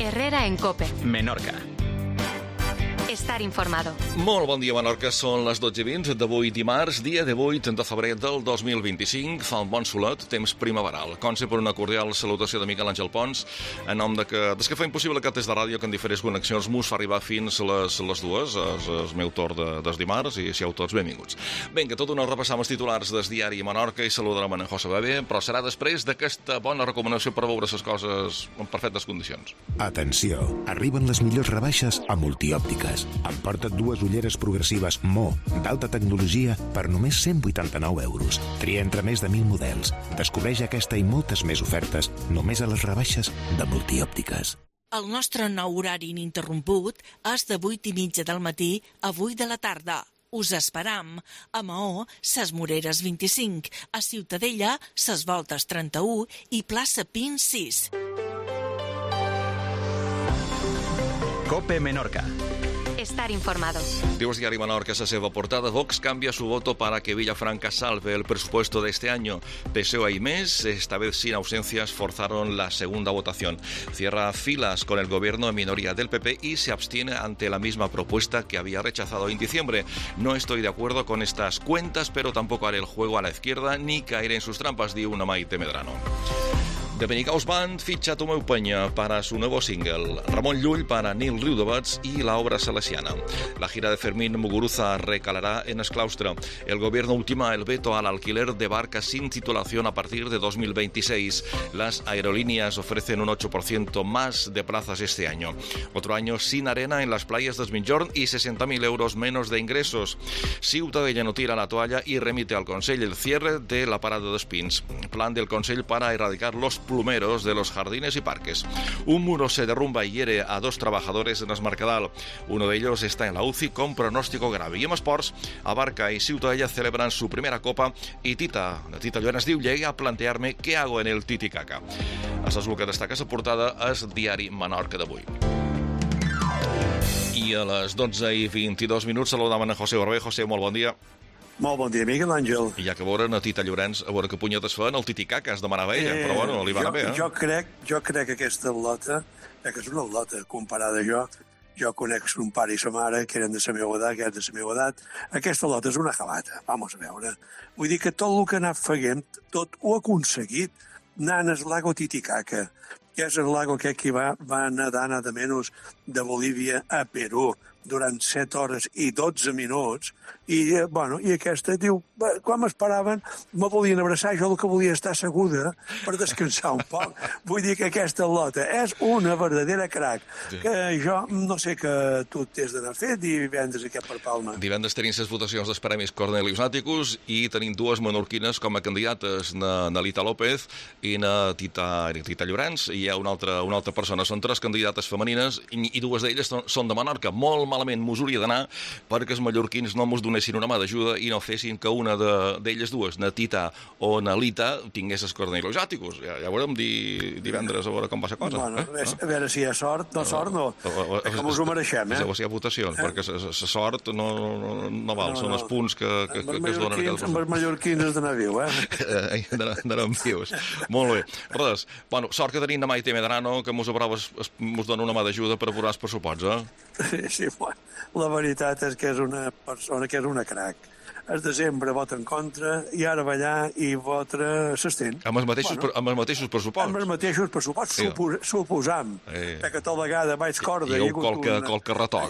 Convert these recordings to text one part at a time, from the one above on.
Herrera en COPE. Menorca. Estar informado. Molt bon dia, Menorca. Són les 12:20 d'avui dimarts, dia 18 de febrer del 2025. Fa un bon solet, temps primaveral. Com sempre, una cordial salutació de Miquel Àngel Pons, en nom de que fa impossible que des de ràdio, que en diferents connexions mos fa arribar fins les dues. És el meu torn des dimarts i siau tots benvinguts. Vinga, tot una repassam els titulars del diari Menorca i saludarem en José Bebé, però serà després d'aquesta bona recomanació per veure les coses en perfectes condicions. Atenció, arriben les millors rebaixes a Multiòptiques. Emporta't dues ulleres progressives Mo, d'alta tecnologia, per només 189 euros. Tria entre més de 1.000 models. Descobreix aquesta i moltes més ofertes només a les rebaixes de Multiòptiques. El nostre nou horari ininterromput és de 8:30 del matí a 8 de la tarda. Us esperam. A Maó, Ses Moreres 25, a Ciutadella, Ses Voltes 31 i plaça Pins 6. COPE Menorca. Estar informado. Diu el diari Menorca a la seva portada: Vox cambia su voto para que Villafranca salve el presupuesto de este año. PSOE y MES, esta vez sin ausencias, forzaron la segunda votación. Cierra filas con el gobierno en minoría del PP y se abstiene ante la misma propuesta que había rechazado en diciembre. No estoy de acuerdo con estas cuentas, pero tampoco haré el juego a la izquierda ni caeré en sus trampas, diu una Maite Medrano. The Benicaus Band ficha Tomeu Peña para su nuevo single, Ramón Llull para Nil Riudebats y la obra salesiana. La gira de Fermín Muguruza recalará en Esclaustra. El gobierno ultima el veto al alquiler de barcas sin titulación a partir de 2026. Las aerolíneas ofrecen un 8% más de plazas este año. Otro año sin arena en las playas de Migjorn y 60.000 euros menos de ingresos. Ciutadella no tira la toalla y remite al Consell el cierre de la parada de Espins. Plan del Consell para erradicar los plumeros de los jardines y parques. Un muro se derrumba y hiere a 2 trabajadores en Es Mercadal. Uno de ellos está en la UCI con pronóstico grave. Y en esports, Abarca y Ciutadella celebran su primera copa y Tita Llorenç diu: llegué a plantearme qué hago en el Titicaca. Això és el que destaca la portada al diari Menorca d'avui. I a les 12:22 saludàvem a José Barbé. José, molt bon dia. Molt bon dia, Miquel Àngel. I ja que veure a Tita Llorenç, a veure què punyetes fan, el Titicaca es demanava ella, però bueno, li va anar bé, eh? Jo crec que aquesta lota, que és una lota comparada jo conec son pare i sa mare, que eren de la meva edat, que eren de la meva edat. Aquesta lota és una jalata, vamos a veure. Vull dir que tot el que ha anat fent, tot ho ha aconseguit, anant al lago Titicaca, que és el lago que va nedar nada menos de Bolívia a Perú durant 7 hores i 12 minuts, i aquesta diu, quan m'esperaven, me volien abraçar, jo el que volia estar asseguda per descansar un poc. Vull dir que aquesta lota és una verdadera crac, que jo no sé que tu t'has d'anar fet divendres aquest per Palma. Divendres tenim les votacions dels Premis Cornelius Nàticus i tenim dues menorquines com a candidates, na Lita López i na Tita Llorenç, i hi ha una altra persona. Són 3 candidates femenines i 2 d'elles són de Menorca. Molt malament mos hauria d'anar perquè els mallorquins no mos donessin una mà d'ajuda i no fessin que una d'elles dues, na Tita o na Lita, tingués els Cornelius Nàticus. Ja veurem divendres a veure com va la cosa. Bueno, a veure si hi ha sort, no. Que mos ho mereixem, eh? Si hi ha votacions, perquè la sort no val, són els punts que es donen. Amb els mallorquins has d'anar viu, eh? Anarem vius. Molt bé. Res, bueno, sort que tenim a Maite Medrano, que mos dona una mà d'ajuda per apurar els pressuposts, eh? Sí, la veritat és que és una persona que és una crac. El desembre vota en contra i ara va allà i vota s'estén. Amb els mateixos pressuposts. Amb els mateixos pressuposts, suposam. Perquè tota vegada vaig corda. I hi ha qualque retoc.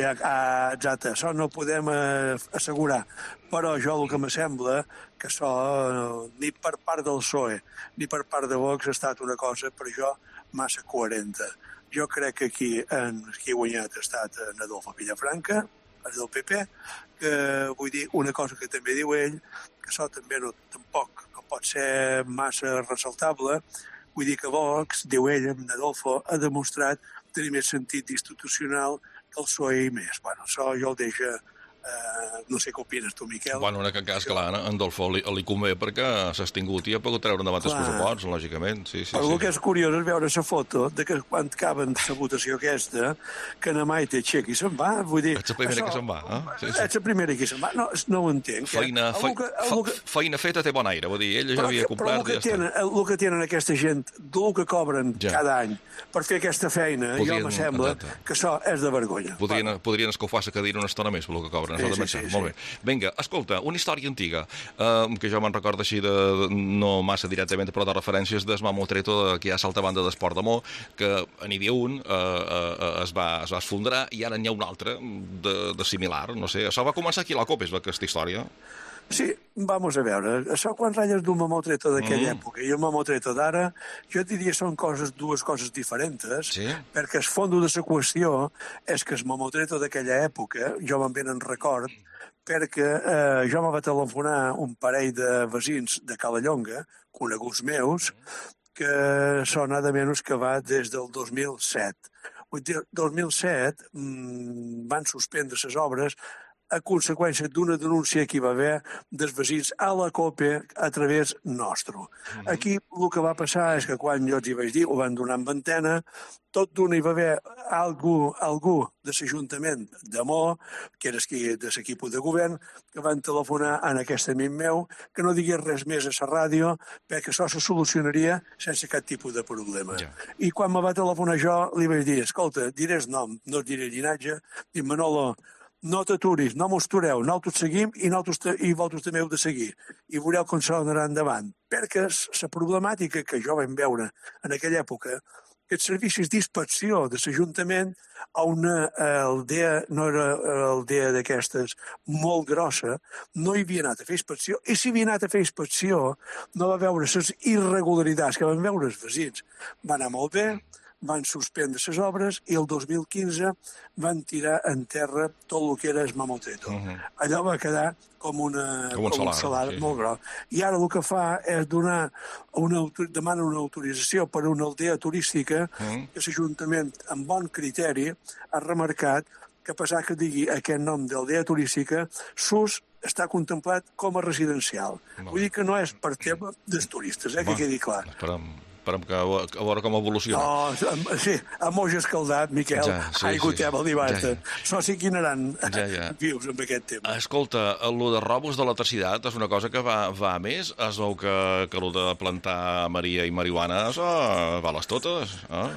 Exacte, això no ho podem assegurar. Però jo el que me sembla que això ni per part del PSOE ni per part de Vox ha estat una cosa per jo massa coherenta. Jo crec que qui ha guanyat ha estat en Adolfo Villafranca, el del PP, que vull dir una cosa que també diu ell, que això també tampoc no pot ser massa ressaltable, vull dir que Vox, diu ell, en Adolfo, ha demostrat tenir més sentit institucional que el PSOE i més. Bueno, això jo el deixo No sé què opines tu, Miquel. Bueno, en aquest cas, clar, en Dolfo li convé perquè s'ha extingut i ha pogut treure endavant els pressuposts, lògicament. Però el que és curiós és veure la foto de que quan acaben la votació aquesta, que na Maite aixeca i se'n va. Vull dir, ets la primera que se'n va. Ets la primera que se'n va. No ho entenc. Feina feta té bon aire, vull dir, ell ja havia complert. Però el que tenen aquesta gent, el que cobren cada any per fer aquesta feina, jo me sembla que això és de vergonya. Podrien escofar la cadira una estona més per el que cobren. Sí. Molt bé. Vinga, escolta, una història antiga, que jo me'n recordo així no massa directament, però de referències del mamotreto que hi ha a l'altra banda d'Esport de Mo, que n'hi havia un, es va esfondrar, i ara n'hi ha un altre de similar, no sé. Això va començar aquí a la Copes, aquesta història. Sí, vamos a veure. Això quan ratlles d'un mamotreto d'aquella època i el mamotreto d'ara, jo diria són dues coses diferents, perquè el fons de la qüestió és que el mamotreto d'aquella època, jo me'n ben en record, perquè jo me va telefonar un parell de veïns de Calallonga, coneguts meus, que són nada menys que va des del 2007. Vull dir, 2007 van suspendre les obres a conseqüència d'una denúncia que hi va haver dels veïns a la COPE a través nostre. Aquí el que va passar és que quan jo els hi vaig dir, ho van donar amb antena, tot d'una hi va haver algú de l'Ajuntament de Mo, que era de l'equip de govern, que van telefonar a aquest amic meu que no digués res més a la ràdio perquè això se solucionaria sense cap tipus de problema. I quan me va telefonar jo, li vaig dir, escolta, diré el nom, no diré llinatge, dic, Manolo, no t'aturis, no mostureu, nosaltres seguim i vosaltres també heu de seguir. I veureu com se donarà endavant. Perquè la problemàtica que jo vam veure en aquella època, que els servicis d'inspecció de l'Ajuntament a una aldea, no era aldea d'aquestes molt grossa, no hi havia anat a fer inspecció, i si havia anat a fer inspecció no va veure les irregularitats que van veure els veïns. Va anar molt bé, van suspendre les obres i el 2015 van tirar en terra tot el que era el mamotreto. Allò va quedar com un salar molt gros. I ara el que fa és demana una autorització per a una aldea turística que l'Ajuntament, amb bon criteri, ha remarcat que a pesar que digui aquest nom d'aldea turística, SUS està contemplat com a residencial. Vull dir que no és per tema dels turistes, que quedi clar. A veure com evoluciona. Sí, a moja escaldat, Miquel, aigua teva al basta. Això sí que anaran vius amb aquest tema. Escolta, el de robos d'electricitat és una cosa que va a més? Es veu que el de plantar maria i marihuana, això va a les totes?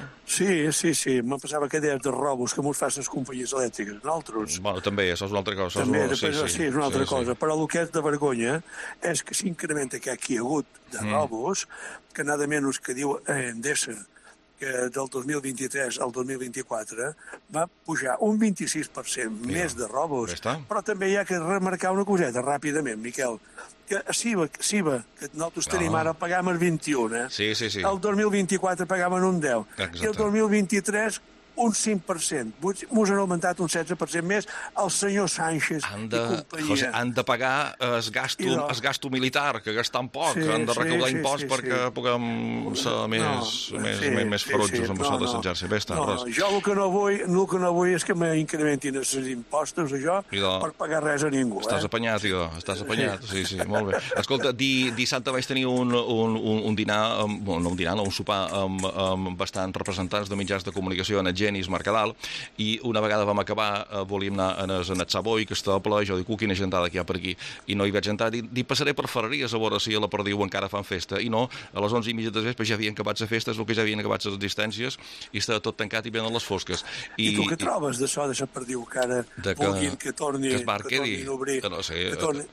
Sí. Me'n passava que deies de robos que mos fan les companyies elèctriques. Nosaltres... Bueno, també, això és una altra cosa. També, sí, és una altra cosa. Però el que és de vergonya és que s'incrementa que aquí hi ha hagut de robos, que nada menys que diu Endesa que del 2023 al 2024 va pujar un 26% més de robos. Però també hi ha que remarcar una coseta ràpidament, Miquel, que a SIVA, que nosaltres tenim ara, pagàvem el 21, el 2024 pagàvem un 10, i el 2023 un 5%. Mos han augmentat un 16% més el senyor Sánchez i companyia. José, han de pagar el gasto militar, que gastant poc, han de recaudar imposts perquè puguem ser més ferotges amb això de l'exèrcit. Jo el que no vull és que m'incrementin els impostos per pagar res a ningú. Estàs apanyat, estàs apanyat. Sí, molt bé. Escolta, dissabte vaig tenir un dinar, un sopar amb bastants representants de mitjans de comunicació en Genis Mercadal, i una vegada vam acabar, volíem anar en el Savoy, que està a ple, jo dic, quina gentada que hi ha per aquí, i no hi vaig entrar, dic, passaré per Ferreries a veure si a la Perdiu encara fan festa, i no, a les 11:30 de vespre ja havien acabat les festes, el que ja havien acabat les assistències, i estava tot tancat i venen les fosques. I tu què trobes d'això de la Perdiu, que ara vulguin que torni a obrir? No sé,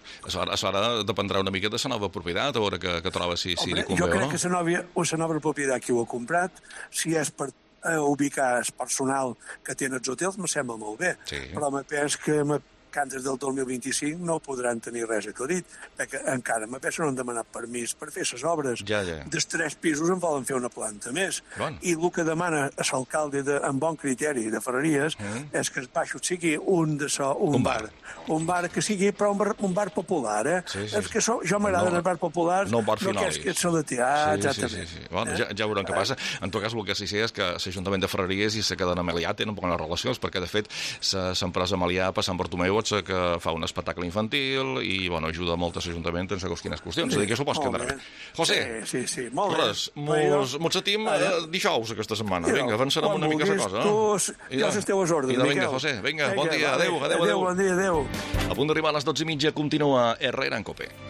a l'hora dependrà una mica de la nova propietat, a veure què troba, si li convé o no. Jo crec que la nova propietat qui ho ha comprat, si és per ubicar el personal que tenen els hotels, me sembla molt bé, però me penso que des del 2025 no podran tenir res aclarit, perquè encara me penso no han demanat permís per fer les obres. Dels 3 pisos en volen fer una planta més. I el que demana l'alcalde amb bon criteri de Ferreries és que el baixo sigui un bar. Un bar que sigui, però un bar popular. És que jo m'agrada els bars populars, no que és de teatre, exactament. Ja veurem què passa. En tot cas, el que sí sé és que l'Ajuntament de Ferreries i la cadena Melià tenen bones relacions, perquè, de fet, l'empresa Melià per Sant Bartomeu Goig que fa un espectacle infantil i, bueno, ajuda molt als ajuntaments en segons quines qüestions. És a dir, que s'ho pots prendre bé. José, sí, molt bé. res, mos sentim dijous aquesta setmana. Vinga, avançarem una mica la cosa. Ja esteu a ordre, Miquel. Vinga, José, vinga, bon dia, adeu. Bon dia, adeu. A punt d'arribar a les 12:30 continua Herrera en COPE.